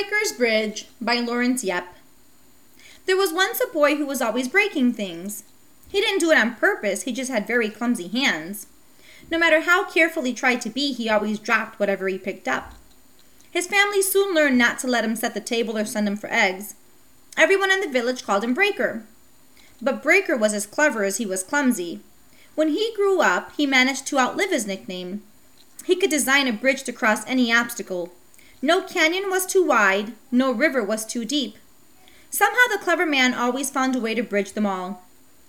Breaker's Bridge by Lawrence Yep. There was once a boy who was always breaking things. He didn't do it on purpose, he just had very clumsy hands. No matter how careful he tried to be, he always dropped whatever he picked up. His family soon learned not to let him set the table or send him for eggs. Everyone in the village called him Breaker. But Breaker was as clever as he was clumsy. When he grew up, he managed to outlive his nickname. He could design a bridge to cross any obstacle. No canyon was too wide, no river was too deep. Somehow the clever man always found a way to bridge them all.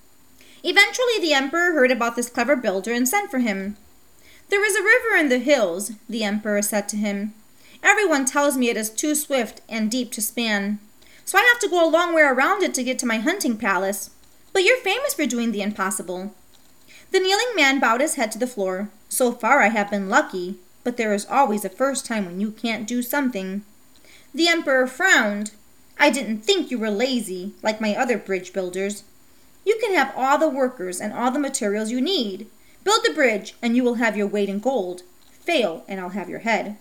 Eventually the emperor heard about this clever builder and sent for him. "There is a river in the hills," the emperor said to him. "Everyone tells me it is too swift and deep to span, so I have to go a long way around it to get to my hunting palace. But you're famous for doing the impossible." The kneeling man bowed his head to the floor. "So far I have been lucky, but there is always a first time when you can't do something." The emperor frowned. "I didn't think you were lazy, like my other bridge builders. You can have all the workers and all the materials you need. Build the bridge, and you will have your weight in gold. Fail, and I'll have your head."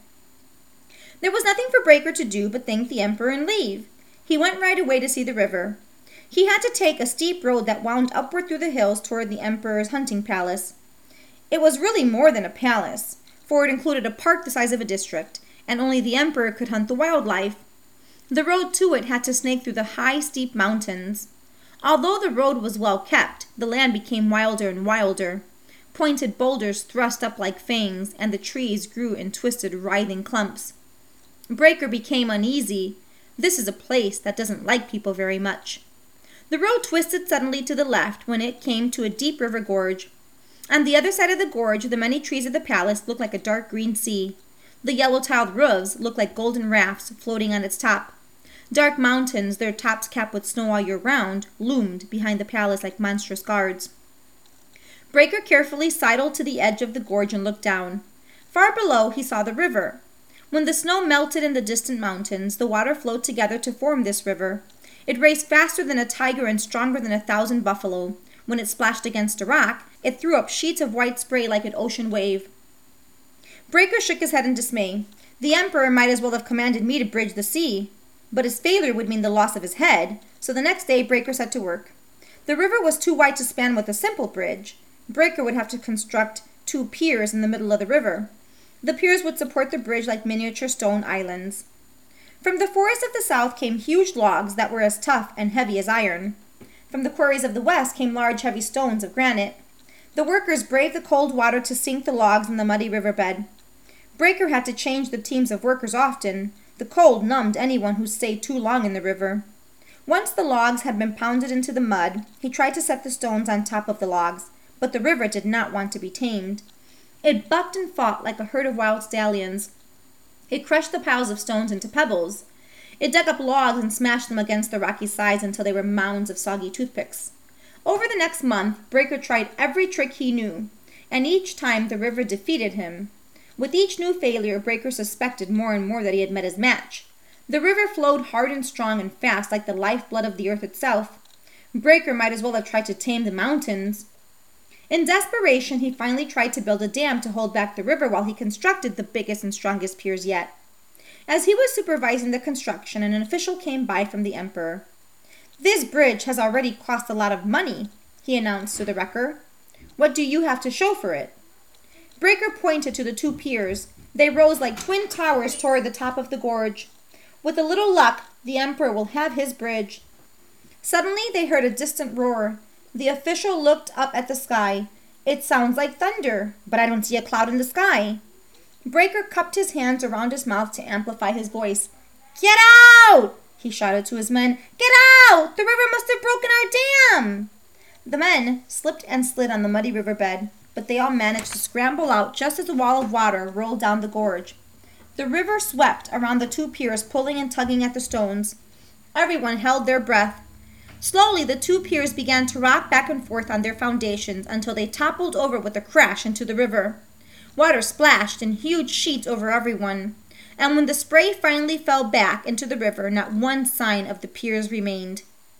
There was nothing for Breaker to do but thank the emperor and leave. He went right away to see the river. He had to take a steep road that wound upward through the hills toward the emperor's hunting palace. It was really more than a palace, for it included a park the size of a district, and only the emperor could hunt the wildlife. The road to it had to snake through the high, steep mountains. Although the road was well kept, the land became wilder and wilder. Pointed boulders thrust up like fangs, and the trees grew in twisted, writhing clumps. Breaker became uneasy. This is a place that doesn't like people very much. The road twisted suddenly to the left when it came to a deep river gorge. On the other side of the gorge, the many trees of the palace looked like a dark green sea. The yellow-tiled roofs looked like golden rafts floating on its top. Dark mountains, their tops capped with snow all year round, loomed behind the palace like monstrous guards. Breaker carefully sidled to the edge of the gorge and looked down. Far below, he saw the river. When the snow melted in the distant mountains, the water flowed together to form this river. It raced faster than a tiger and stronger than 1,000 buffalo. When it splashed against a rock, it threw up sheets of white spray like an ocean wave. Breaker shook his head in dismay. The emperor might as well have commanded me to bridge the sea. But his failure would mean the loss of his head, so the next day Breaker set to work. The river was too wide to span with a simple bridge. Breaker would have to construct 2 piers in the middle of the river. The piers would support the bridge like miniature stone islands. From the forest of the south came huge logs that were as tough and heavy as iron. From the quarries of the west came large heavy stones of granite. The workers braved the cold water to sink the logs in the muddy riverbed. Breaker had to change the teams of workers often. The cold numbed anyone who stayed too long in the river. Once the logs had been pounded into the mud, he tried to set the stones on top of the logs, but the river did not want to be tamed. It bucked and fought like a herd of wild stallions. It crushed the piles of stones into pebbles. It dug up logs and smashed them against the rocky sides until they were mounds of soggy toothpicks. Over the next month, Breaker tried every trick he knew, and each time the river defeated him. With each new failure, Breaker suspected more and more that he had met his match. The river flowed hard and strong and fast like the lifeblood of the earth itself. Breaker might as well have tried to tame the mountains. In desperation, he finally tried to build a dam to hold back the river while he constructed the biggest and strongest piers yet. As he was supervising the construction, an official came by from the emperor. "This bridge has already cost a lot of money," he announced to the wrecker. "What do you have to show for it?" Breaker pointed to the 2 piers. They rose like twin towers toward the top of the gorge. "With a little luck, the emperor will have his bridge." Suddenly they heard a distant roar. The official looked up at the sky. "It sounds like thunder, but I don't see a cloud in the sky." Breaker cupped his hands around his mouth to amplify his voice. "Get out!" he shouted to his men. "Get out! The river must have broken our dam!" The men slipped and slid on the muddy riverbed, but they all managed to scramble out just as a wall of water rolled down the gorge. The river swept around the 2 piers, pulling and tugging at the stones. Everyone held their breath. Slowly, the 2 piers began to rock back and forth on their foundations until they toppled over with a crash into the river. Water splashed in huge sheets over everyone, and when the spray finally fell back into the river, not one sign of the piers remained.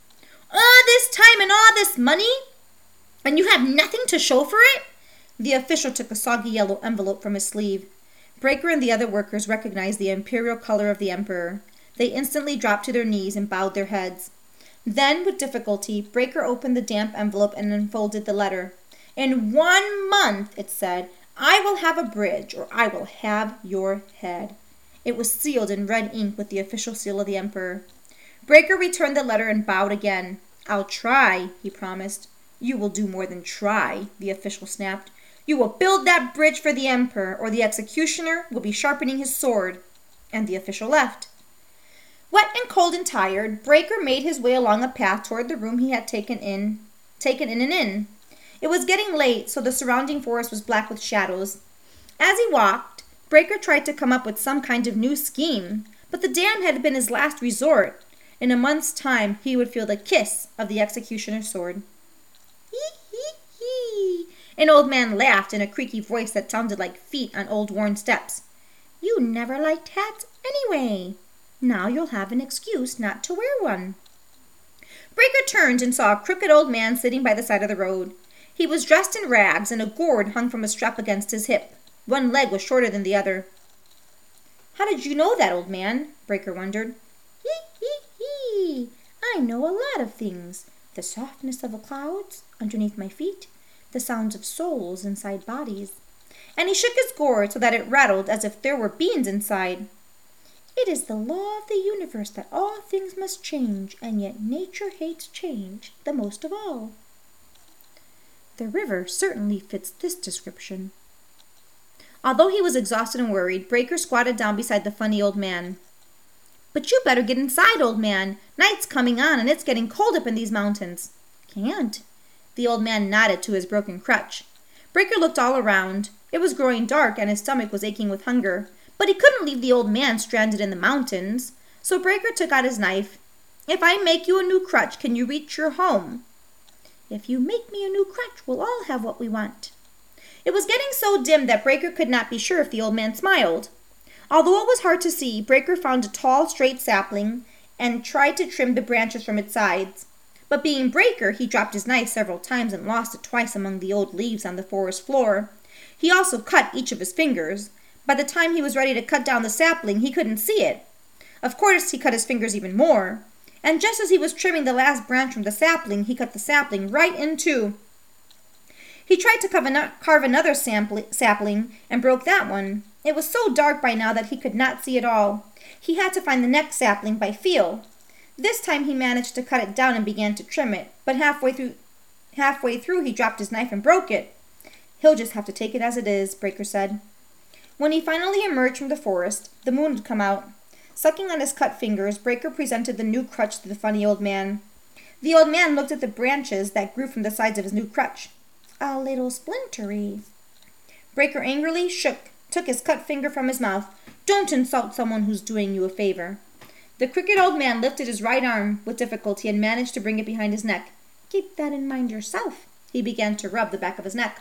"All this time and all this money? And you have nothing to show for it?" The official took a soggy yellow envelope from his sleeve. Breaker and the other workers recognized the imperial color of the emperor. They instantly dropped to their knees and bowed their heads. Then, with difficulty, Breaker opened the damp envelope and unfolded the letter. "In 1 month," it said, "I will have a bridge, or I will have your head." It was sealed in red ink with the official seal of the Emperor. Breaker returned the letter and bowed again. "I'll try," he promised. "You will do more than try," the official snapped. "You will build that bridge for the Emperor, or the executioner will be sharpening his sword." And the official left. Wet and cold and tired, Breaker made his way along a path toward the room he had taken in an inn. It was getting late, so the surrounding forest was black with shadows. As he walked, Breaker tried to come up with some kind of new scheme, but the dam had been his last resort. In a month's time, he would feel the kiss of the executioner's sword. "Hee hee hee!" An old man laughed in a creaky voice that sounded like feet on old worn steps. "You never liked hats anyway. Now you'll have an excuse not to wear one." Breaker turned and saw a crooked old man sitting by the side of the road. He was dressed in rags, and a gourd hung from a strap against his hip. One leg was shorter than the other. "How did you know that, old man?" Breaker wondered. "Hee hee hee! I know a lot of things. The softness of the clouds underneath my feet, the sounds of souls inside bodies." And he shook his gourd so that it rattled as if there were beans inside. "It is the law of the universe that all things must change, and yet nature hates change the most of all." The river certainly fits this description. Although he was exhausted and worried, Breaker squatted down beside the funny old man. "But you better get inside, old man. Night's coming on, and it's getting cold up in these mountains." "Can't." The old man nodded to his broken crutch. Breaker looked all around. It was growing dark, and his stomach was aching with hunger. But he couldn't leave the old man stranded in the mountains. So Breaker took out his knife. "If I make you a new crutch, can you reach your home?" "If you make me a new crutch, we'll all have what we want." It was getting so dim that Breaker could not be sure if the old man smiled. Although it was hard to see, Breaker found a tall, straight sapling and tried to trim the branches from its sides. But being Breaker, he dropped his knife several times and lost it twice among the old leaves on the forest floor. He also cut each of his fingers. By the time he was ready to cut down the sapling, he couldn't see it. Of course, he cut his fingers even more. And just as he was trimming the last branch from the sapling, he cut the sapling right in two. He tried to carve another sapling and broke that one. It was so dark by now that he could not see at all. He had to find the next sapling by feel. This time he managed to cut it down and began to trim it, but halfway through he dropped his knife and broke it. "He'll just have to take it as it is," Breaker said. When he finally emerged from the forest, the moon had come out. Sucking on his cut fingers, Breaker presented the new crutch to the funny old man. The old man looked at the branches that grew from the sides of his new crutch. "A little splintery." Breaker angrily took his cut finger from his mouth. "Don't insult someone who's doing you a favor." The crooked old man lifted his right arm with difficulty and managed to bring it behind his neck. "Keep that in mind yourself." He began to rub the back of his neck.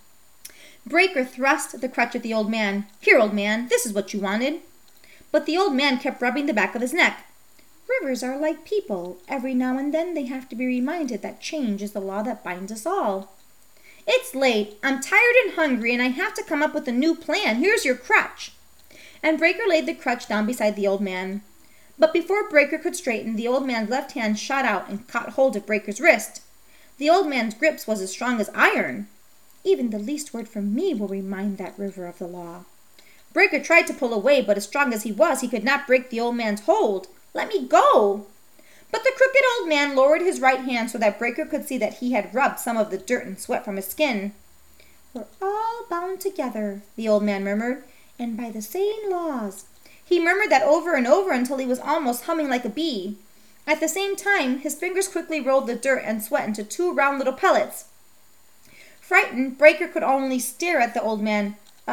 Breaker thrust the crutch at the old man. "Here, old man, this is what you wanted." But the old man kept rubbing the back of his neck. "Rivers are like people. Every now and then they have to be reminded that change is the law that binds us all." "It's late. I'm tired and hungry, and I have to come up with a new plan. Here's your crutch." And Breaker laid the crutch down beside the old man. But before Breaker could straighten, the old man's left hand shot out and caught hold of Breaker's wrist. The old man's grip was as strong as iron. "Even the least word from me will remind that river of the law." Breaker tried to pull away, but as strong as he was, he could not break the old man's hold. "Let me go!" But the crooked old man lowered his right hand so that Breaker could see that he had rubbed some of the dirt and sweat from his skin. "We're all bound together," the old man murmured, "and by the same laws." He murmured that over and over until he was almost humming like a bee. At the same time, his fingers quickly rolled the dirt and sweat into two round little pellets. Frightened, Breaker could only stare at the old man.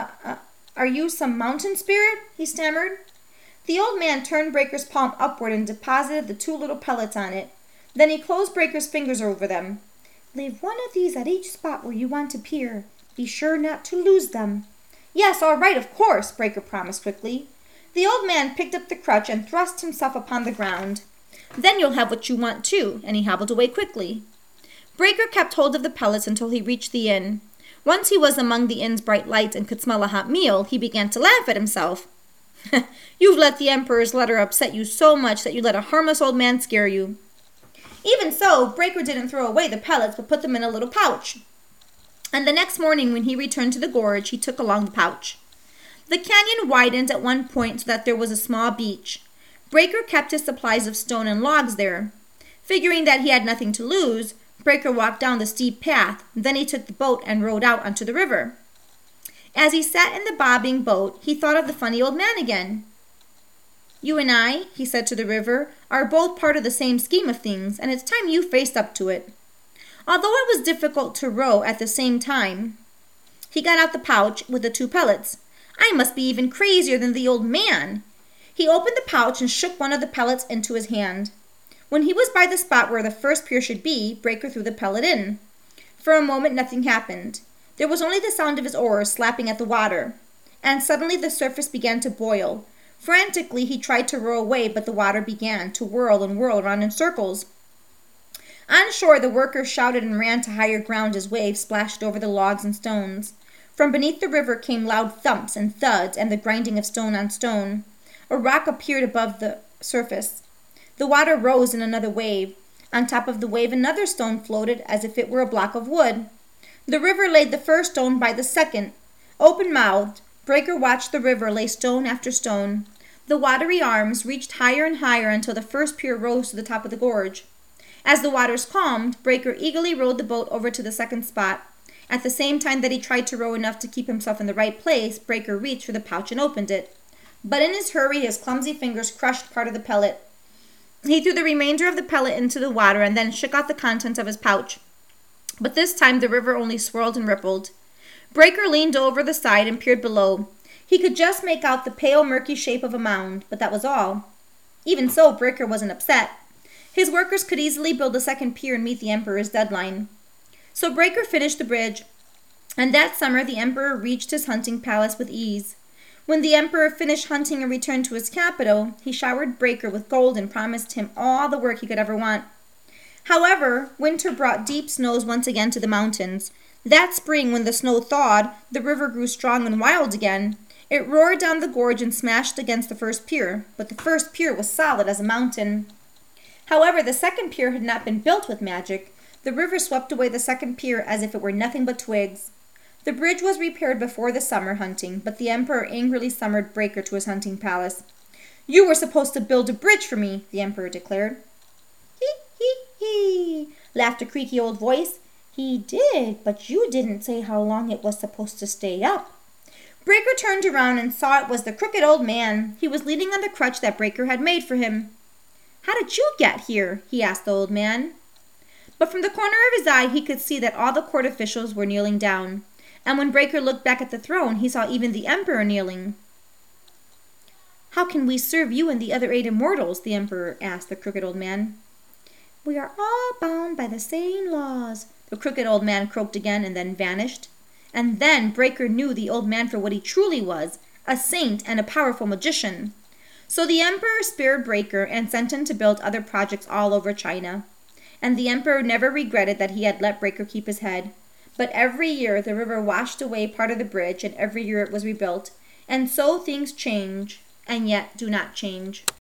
Are you some mountain spirit?" he stammered. The old man turned Breaker's palm upward and deposited the two little pellets on it. Then he closed Breaker's fingers over them. "Leave one of these at each spot where you want to peer. Be sure not to lose them." "Yes, all right, of course," Breaker promised quickly. The old man picked up the crutch and thrust himself upon the ground. "Then you'll have what you want, too," and he hobbled away quickly. Breaker kept hold of the pellets until he reached the inn. Once he was among the inn's bright lights and could smell a hot meal, he began to laugh at himself. You've let the Emperor's letter upset you so much that you let a harmless old man scare you. Even so, Breaker didn't throw away the pellets, but put them in a little pouch. And the next morning when he returned to the gorge, he took along the pouch. The canyon widened at one point so that there was a small beach. Breaker kept his supplies of stone and logs there. Figuring that he had nothing to lose, Breaker walked down the steep path. Then he took the boat and rowed out onto the river. As he sat in the bobbing boat, he thought of the funny old man again. You and I, he said to the river, are both part of the same scheme of things, and it's time you faced up to it. Although it was difficult to row at the same time, he got out the pouch with the 2 pellets. I must be even crazier than the old man. He opened the pouch and shook one of the pellets into his hand. When he was by the spot where the first pier should be, Breaker threw the pellet in. For a moment nothing happened. There was only the sound of his oars slapping at the water. And suddenly the surface began to boil. Frantically he tried to row away, but the water began to whirl and whirl around in circles. On shore the workers shouted and ran to higher ground as waves splashed over the logs and stones. From beneath the river came loud thumps and thuds and the grinding of stone on stone. A rock appeared above the surface. The water rose in another wave. On top of the wave another stone floated as if it were a block of wood. The river laid the first stone by the second. Open-mouthed, Breaker watched the river lay stone after stone. The watery arms reached higher and higher until the first pier rose to the top of the gorge. As the waters calmed, Breaker eagerly rowed the boat over to the second spot. At the same time that he tried to row enough to keep himself in the right place, Breaker reached for the pouch and opened it. But in his hurry, his clumsy fingers crushed part of the pellet. He threw the remainder of the pellet into the water and then shook out the contents of his pouch. But this time the river only swirled and rippled. Breaker leaned over the side and peered below. He could just make out the pale, murky shape of a mound, but that was all. Even so, Breaker wasn't upset. His workers could easily build a second pier and meet the Emperor's deadline. So Breaker finished the bridge, and that summer the Emperor reached his hunting palace with ease. When the Emperor finished hunting and returned to his capital, he showered Breaker with gold and promised him all the work he could ever want. However, winter brought deep snows once again to the mountains. That spring, when the snow thawed, the river grew strong and wild again. It roared down the gorge and smashed against the first pier, but the first pier was solid as a mountain. However, the second pier had not been built with magic. The river swept away the second pier as if it were nothing but twigs. The bridge was repaired before the summer hunting, but the Emperor angrily summoned Breaker to his hunting palace. You were supposed to build a bridge for me, the Emperor declared. He, laughed a creaky old voice. He did, but you didn't say how long it was supposed to stay up. Breaker turned around and saw it was the crooked old man. He was leaning on the crutch that Breaker had made for him. How did you get here? He asked the old man. But from the corner of his eye he could see that all the court officials were kneeling down. And when Breaker looked back at the throne, he saw even the Emperor kneeling. How can we serve you and the other 8 immortals? The Emperor asked the crooked old man. We are all bound by the same laws, the crooked old man croaked again and then vanished. And then Breaker knew the old man for what he truly was, a saint and a powerful magician. So the Emperor spared Breaker and sent him to build other projects all over China. And the Emperor never regretted that he had let Breaker keep his head. But every year the river washed away part of the bridge, and every year it was rebuilt. And so things change, and yet do not change.